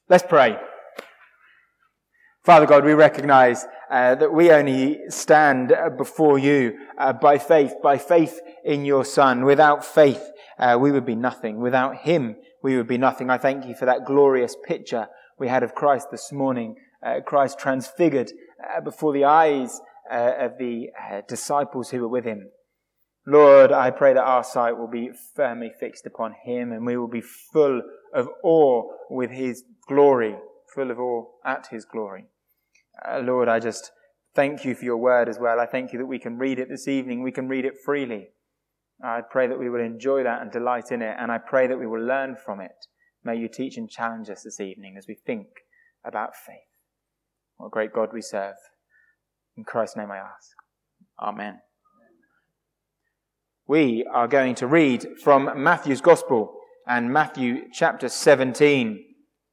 Let's pray. Father God, we recognize that we only stand before you by faith in your Son. Without faith, we would be nothing. Without him, we would be nothing. I thank you for that glorious picture we had of Christ this morning. Christ transfigured before the eyes of the disciples who were with him. Lord, I pray that our sight will be firmly fixed upon him and we will be full of awe with his glory, full of awe at his glory. Lord, I just thank you for your word as well. I thank you that we can read it this evening. We can read it freely. I pray that we will enjoy that and delight in it, and I pray that we will learn from it. May you teach and challenge us this evening as we think about faith. What a great God we serve. In Christ's name I ask. Amen. We are going to read from Matthew's Gospel and Matthew chapter 17.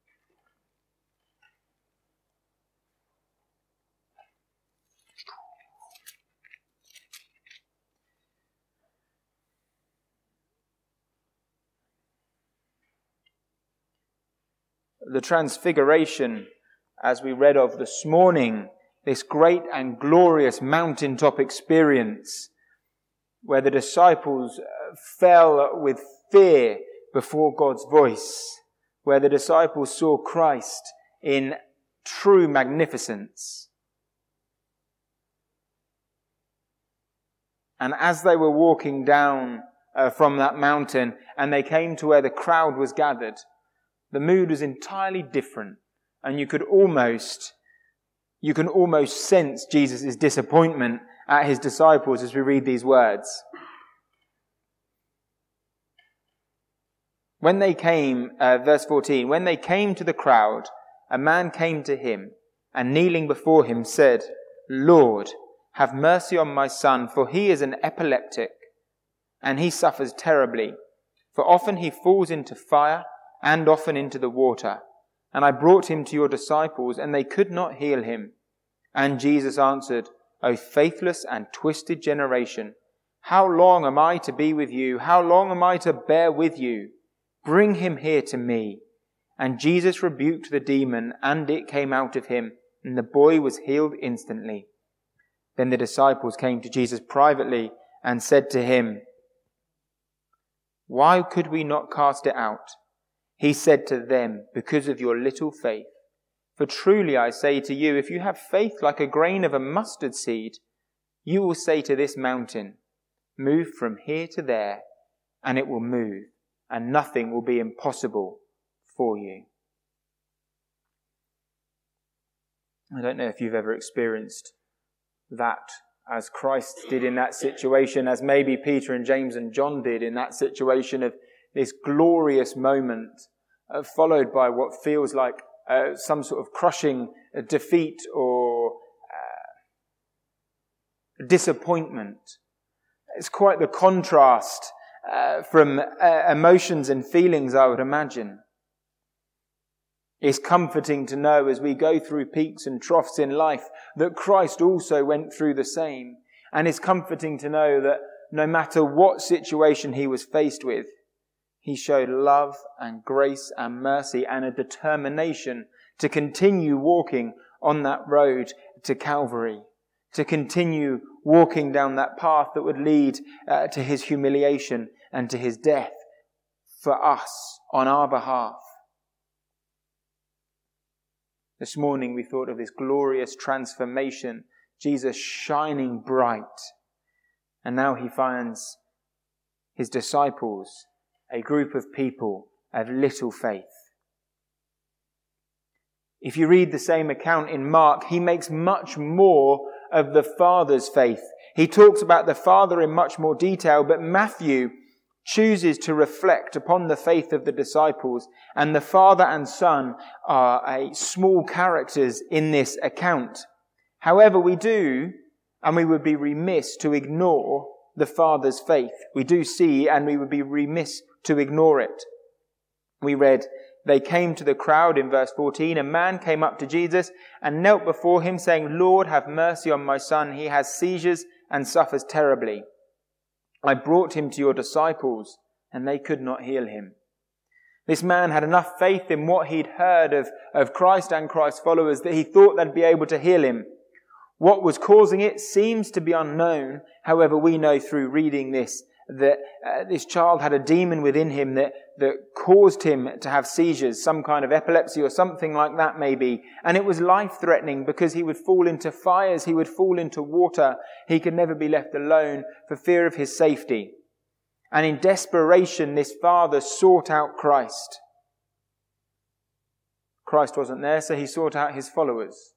The Transfiguration, as we read of this morning, this great and glorious mountaintop experience where the disciples fell with fear before God's voice, where the disciples saw Christ in true magnificence. And as they were walking down from that mountain and they came to where the crowd was gathered, the mood was entirely different, and you can almost sense Jesus' disappointment at his disciples as we read these words. When they came, verse 14, when they came to the crowd, a man came to him, and kneeling before him said, "Lord, have mercy on my son, for he is an epileptic, and he suffers terribly. For often he falls into fire, and often into the water. And I brought him to your disciples, and they could not heal him." And Jesus answered, "O faithless and twisted generation, how long am I to be with you? How long am I to bear with you? Bring him here to me." And Jesus rebuked the demon, and it came out of him, and the boy was healed instantly. Then the disciples came to Jesus privately and said to him, "Why could we not cast it out?" He said to them, "Because of your little faith. For truly I say to you, if you have faith like a grain of a mustard seed, you will say to this mountain, 'Move from here to there,' and it will move, and nothing will be impossible for you." I don't know if you've ever experienced that as Christ did in that situation, as maybe Peter and James and John did in that situation of this glorious moment, followed by what feels like some sort of crushing defeat or disappointment. It's quite the contrast from emotions and feelings, I would imagine. It's comforting to know as we go through peaks and troughs in life that Christ also went through the same. And it's comforting to know that no matter what situation he was faced with, he showed love and grace and mercy and a determination to continue walking on that road to Calvary, to continue walking down that path that would lead to his humiliation and to his death for us on our behalf. This morning we thought of this glorious transformation, Jesus shining bright, and now he finds his disciples, a group of people of little faith. If you read the same account in Mark, he makes much more of the Father's faith. He talks about the Father in much more detail, but Matthew chooses to reflect upon the faith of the disciples, and the Father and Son are small characters in this account. However, we do, and we would be remiss to ignore the Father's faith. We do see, and we would be remiss to ignore it. We read, they came to the crowd in verse 14. A man came up to Jesus and knelt before him, saying, "Lord, have mercy on my son. He has seizures and suffers terribly. I brought him to your disciples, and they could not heal him." This man had enough faith in what he'd heard of Christ and Christ's followers that he thought they'd be able to heal him. What was causing it seems to be unknown. However, we know through reading this that this child had a demon within him that caused him to have seizures, some kind of epilepsy or something like that maybe. And it was life-threatening because he would fall into fires, he would fall into water. He could never be left alone for fear of his safety. And in desperation, this father sought out Christ. Christ wasn't there, so he sought out his followers.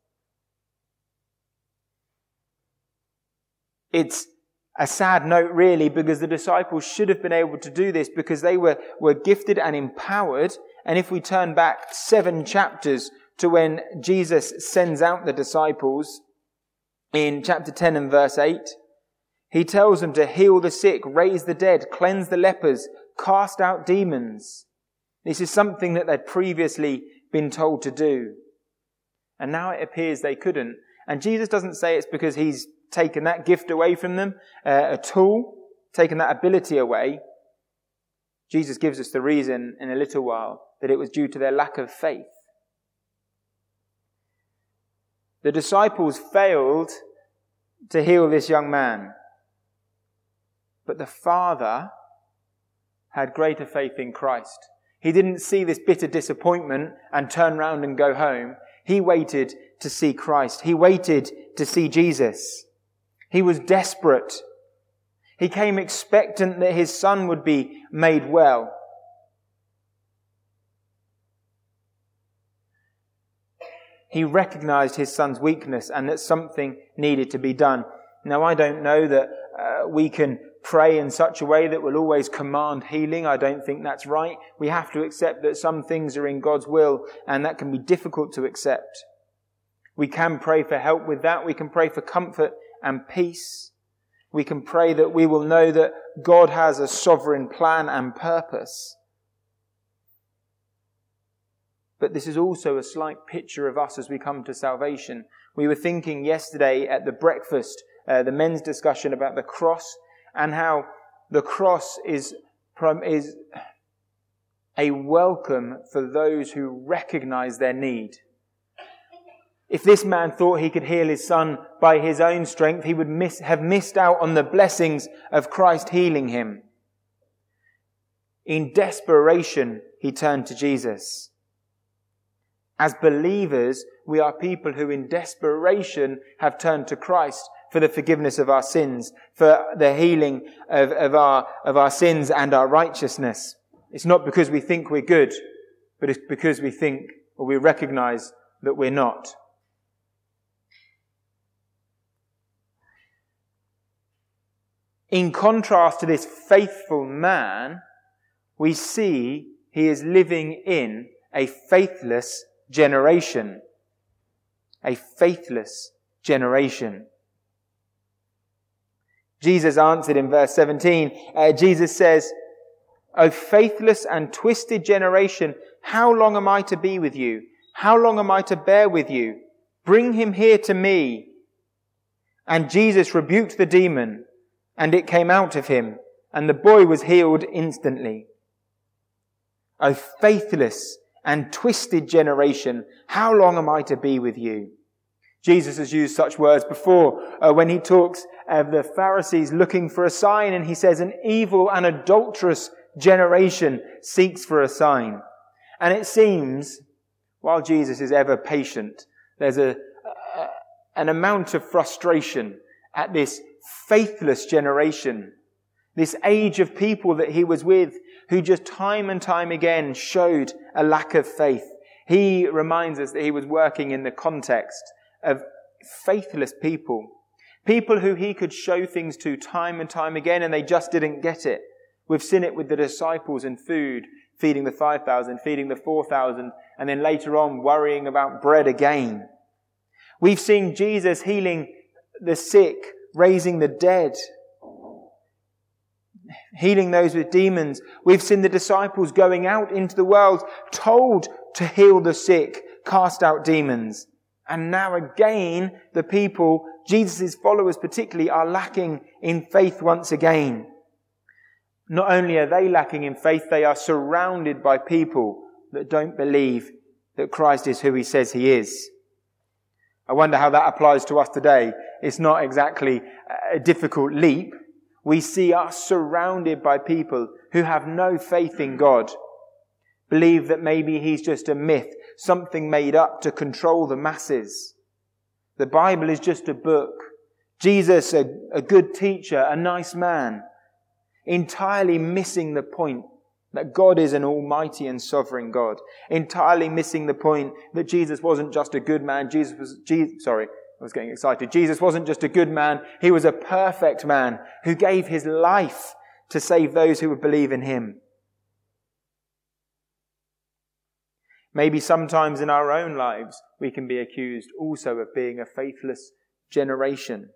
It's a sad note, really, because the disciples should have been able to do this because they were gifted and empowered. And if we turn back 7 chapters to when Jesus sends out the disciples in chapter 10 and verse 8, he tells them to heal the sick, raise the dead, cleanse the lepers, cast out demons. This is something that they'd previously been told to do. And now it appears they couldn't. And Jesus doesn't say it's because he's taken that gift away from them at all, taken that ability away. Jesus gives us the reason in a little while that it was due to their lack of faith. The disciples failed to heal this young man, but the Father had greater faith in Christ. He didn't see this bitter disappointment and turn round and go home. He waited to see Christ. He waited to see Jesus. He was desperate. He came expectant that his son would be made well. He recognized his son's weakness and that something needed to be done. Now, I don't know that we can pray in such a way that will always command healing. I don't think that's right. We have to accept that some things are in God's will, and that can be difficult to accept. We can pray for help with that. We can pray for comfort and peace. We can pray that we will know that God has a sovereign plan and purpose. But this is also a slight picture of us as we come to salvation. We were thinking yesterday at the breakfast, the men's discussion about the cross, and how the cross is a welcome for those who recognize their need. If this man thought he could heal his son by his own strength, he would have missed out on the blessings of Christ healing him. In desperation, he turned to Jesus. As believers, we are people who in desperation have turned to Christ for the forgiveness of our sins, for the healing of our sins and our righteousness. It's not because we think we're good, but it's because we think or we recognize that we're not. In contrast to this faithful man, we see he is living in a faithless generation. A faithless generation. Jesus answered in verse 17. Jesus says, "O faithless and twisted generation, how long am I to be with you? How long am I to bear with you? Bring him here to me." And Jesus rebuked the demon, and it came out of him, and the boy was healed instantly. O faithless and twisted generation, how long am I to be with you? Jesus has used such words before when he talks of the Pharisees looking for a sign, and he says, an evil and adulterous generation seeks for a sign. And it seems, while Jesus is ever patient, there's an amount of frustration at this faithless generation, this age of people that he was with, who just time and time again showed a lack of faith. He reminds us that he was working in the context of faithless people. People who he could show things to time and time again, and they just didn't get it. We've seen it with the disciples and food, feeding the 5,000, feeding the 4,000, and then later on worrying about bread again. We've seen Jesus healing the sick, raising the dead, healing those with demons. We've seen the disciples going out into the world, told to heal the sick, cast out demons. And now again, the people, Jesus' followers particularly, are lacking in faith once again. Not only are they lacking in faith, they are surrounded by people that don't believe that Christ is who he says he is. I wonder how that applies to us today. It's not exactly a difficult leap. We see us surrounded by people who have no faith in God, believe that maybe he's just a myth, something made up to control the masses. The Bible is just a book. Jesus, a good teacher, a nice man, entirely missing the point that God is an almighty and sovereign God. Entirely missing the point that Jesus wasn't just a good man. Jesus wasn't just a good man. He was a perfect man who gave his life to save those who would believe in him. Maybe sometimes in our own lives we can be accused also of being a faithless generation.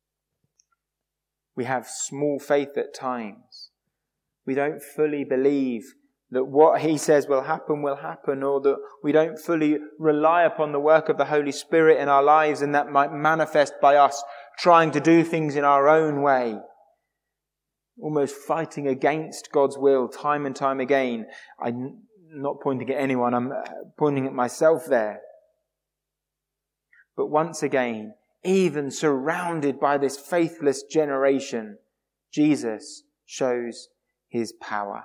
We have small faith at times. We don't fully believe that what he says will happen, or that we don't fully rely upon the work of the Holy Spirit in our lives, and that might manifest by us trying to do things in our own way, almost fighting against God's will time and time again. I'm not pointing at anyone, I'm pointing at myself there. But once again, even surrounded by this faithless generation, Jesus shows his power.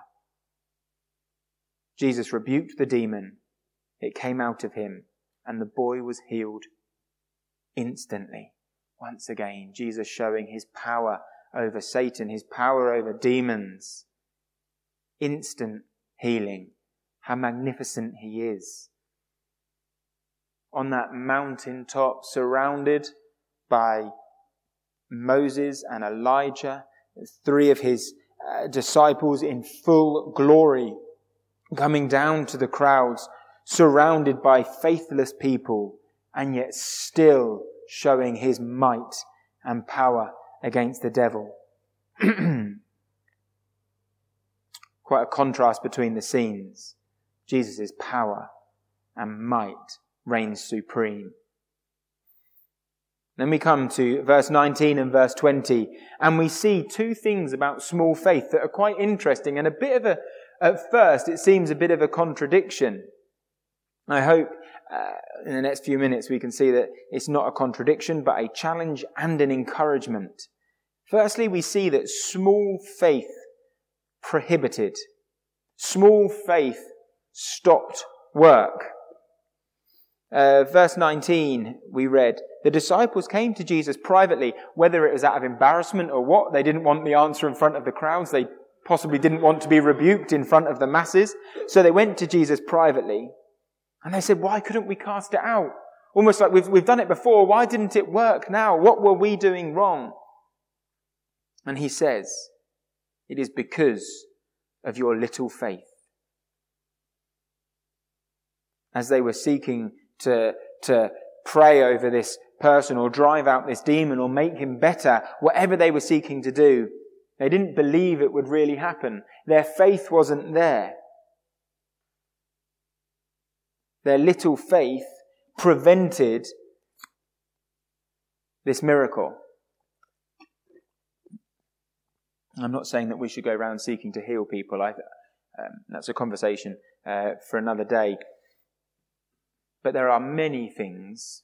Jesus rebuked the demon. It came out of him, and the boy was healed instantly. Once again, Jesus showing his power over Satan, his power over demons. Instant healing. How magnificent he is. On that mountaintop, surrounded by Moses and Elijah, 3 of his disciples in full glory, coming down to the crowds, surrounded by faithless people, and yet still showing his might and power against the devil. Quite a contrast between the scenes. Jesus' power and might reigns supreme. Then we come to verse 19 and verse 20, and we see 2 things about small faith that are quite interesting, and at first it seems a bit of a contradiction. I hope in the next few minutes we can see that it's not a contradiction, but a challenge and an encouragement. Firstly, we see that small faith prohibited. Small faith stopped work. Verse 19, we read, the disciples came to Jesus privately, whether it was out of embarrassment or what. They didn't want the answer in front of the crowds. They possibly didn't want to be rebuked in front of the masses. So they went to Jesus privately. And they said, why couldn't we cast it out? Almost like we've done it before. Why didn't it work now? What were we doing wrong? And he says, it is because of your little faith. As they were seeking to pray over this person or drive out this demon or make him better, whatever they were seeking to do, they didn't believe it would really happen. Their faith wasn't there. Their little faith prevented this miracle. I'm not saying that we should go around seeking to heal people. That's a conversation for another day. But there are many things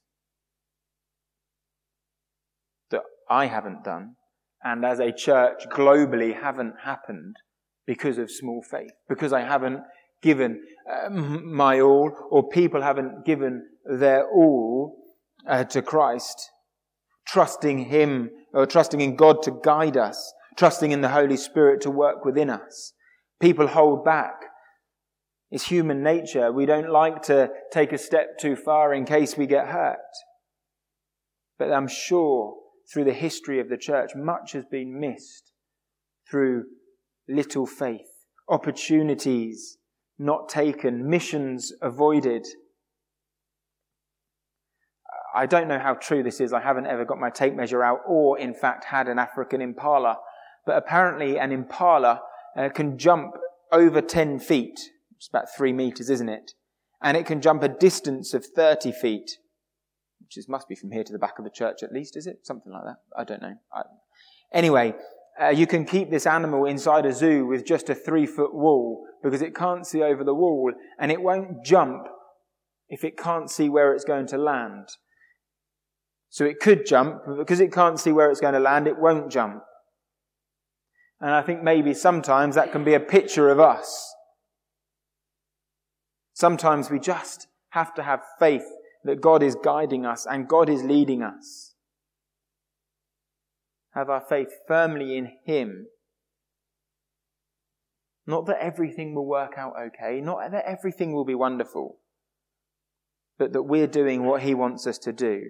that I haven't done, and as a church globally haven't happened because of small faith, because I haven't given my all, or people haven't given their all to Christ, trusting him, or trusting in God to guide us, trusting in the Holy Spirit to work within us. People hold back. It's human nature. We don't like to take a step too far in case we get hurt. But I'm sure through the history of the church, much has been missed through little faith, opportunities not taken, missions avoided. I don't know how true this is. I haven't ever got my tape measure out or, in fact, had an African impala. But apparently an impala can jump over 10 feet. It's about 3 meters, isn't it? And it can jump a distance of 30 feet, which must be from here to the back of the church at least, is it? Something like that. I don't know. Anyway, You can keep this animal inside a zoo with just a 3-foot wall because it can't see over the wall, and it won't jump if it can't see where it's going to land. So it could jump, but because it can't see where it's going to land, it won't jump. And I think maybe sometimes that can be a picture of us. Sometimes we just have to have faith that God is guiding us and God is leading us. Have our faith firmly in Him. Not that everything will work out okay, not that everything will be wonderful, but that we're doing what He wants us to do.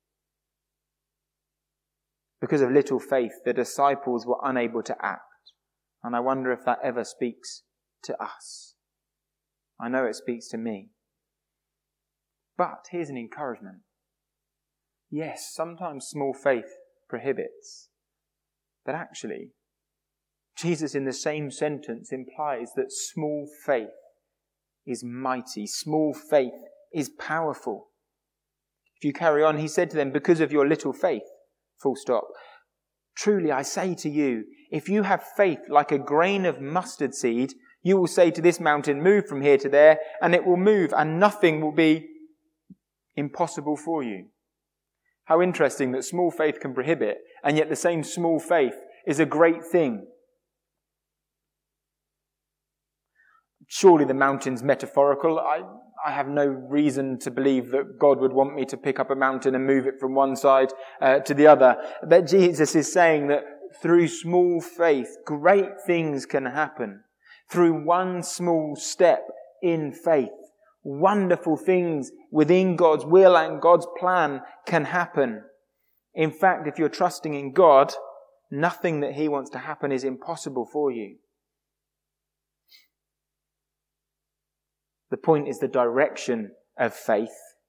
Because of little faith, the disciples were unable to act. And I wonder if that ever speaks to us. I know it speaks to me. But here's an encouragement. Yes, sometimes small faith prohibits. But actually, Jesus in the same sentence implies that small faith is mighty. Small faith is powerful. If you carry on, He said to them, because of your little faith, full stop. Truly, I say to you, if you have faith like a grain of mustard seed, you will say to this mountain, move from here to there, and it will move, and nothing will be impossible for you. How interesting that small faith can prohibit, and yet the same small faith is a great thing. Surely the mountain's metaphorical. I have no reason to believe that God would want me to pick up a mountain and move it from one side to the other. But Jesus is saying that through small faith, great things can happen. Through one small step in faith, wonderful things within God's will and God's plan can happen. In fact, if you're trusting in God, nothing that He wants to happen is impossible for you. The point is the direction of faith.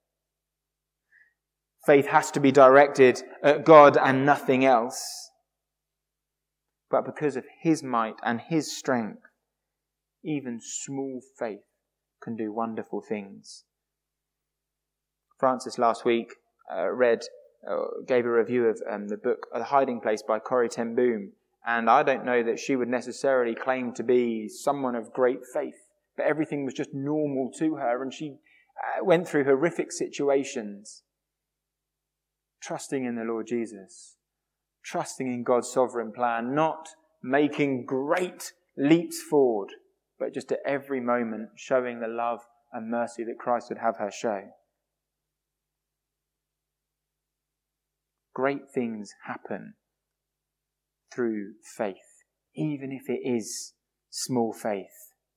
Faith has to be directed at God and nothing else. But because of His might and His strength, even small faith can do wonderful things. Francis last week gave a review of the book The Hiding Place by Corrie ten Boom, and I don't know that she would necessarily claim to be someone of great faith, but everything was just normal to her, and she went through horrific situations, trusting in the Lord Jesus, trusting in God's sovereign plan, not making great leaps forward, but just at every moment showing the love and mercy that Christ would have her show. Great things happen through faith, even if it is small faith.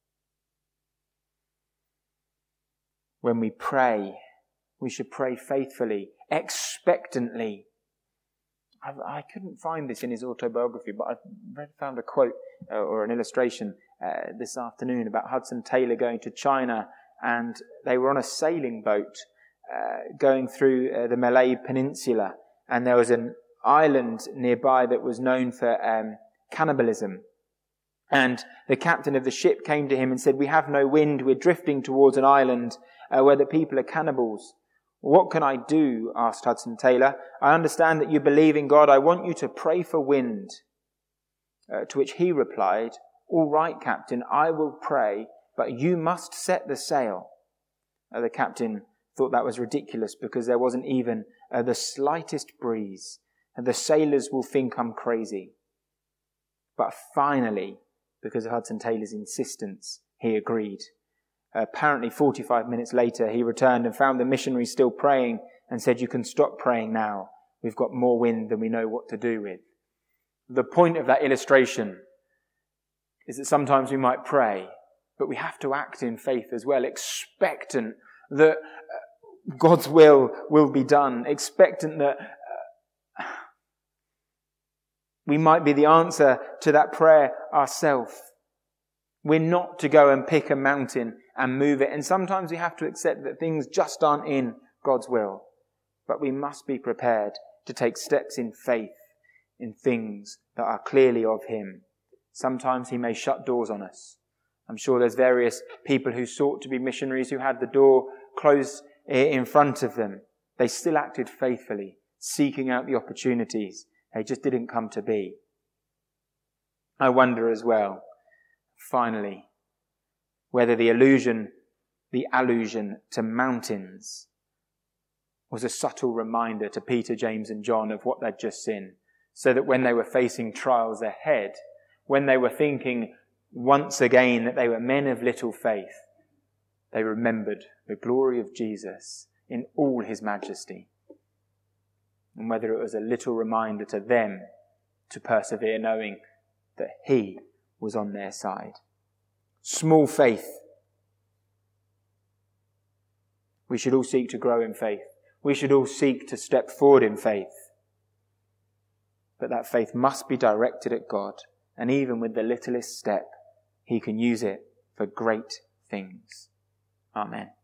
When we pray, we should pray faithfully, expectantly. I couldn't find this in his autobiography, but I found a quote or an illustration this afternoon about Hudson Taylor going to China, and they were on a sailing boat going through the Malay Peninsula, and there was an island nearby that was known for cannibalism. And the captain of the ship came to him and said, "We have no wind, we're drifting towards an island where the people are cannibals." "What can I do?" asked Hudson Taylor. "I understand that you believe in God. I want you to pray for wind." To which he replied, "All right, Captain, I will pray, but you must set the sail." The captain thought that was ridiculous because there wasn't even the slightest breeze, and the sailors will think I'm crazy. But finally, because of Hudson Taylor's insistence, he agreed. Apparently 45 minutes later, he returned and found the missionary still praying and said, "You can stop praying now. We've got more wind than we know what to do with." The point of that illustration is that sometimes we might pray, but we have to act in faith as well, expectant that God's will be done, expectant that we might be the answer to that prayer ourselves. We're not to go and pick a mountain and move it. And sometimes we have to accept that things just aren't in God's will. But we must be prepared to take steps in faith in things that are clearly of Him. Sometimes He may shut doors on us. I'm sure there's various people who sought to be missionaries who had the door closed in front of them. They still acted faithfully, seeking out the opportunities. They just didn't come to be. I wonder as well, finally, whether the allusion to mountains was a subtle reminder to Peter, James and John of what they'd just seen, so that when they were facing trials ahead, when they were thinking once again that they were men of little faith, they remembered the glory of Jesus in all his majesty. And whether it was a little reminder to them to persevere, knowing that he was on their side. Small faith. We should all seek to grow in faith. We should all seek to step forward in faith. But that faith must be directed at God. And even with the littlest step, he can use it for great things. Amen.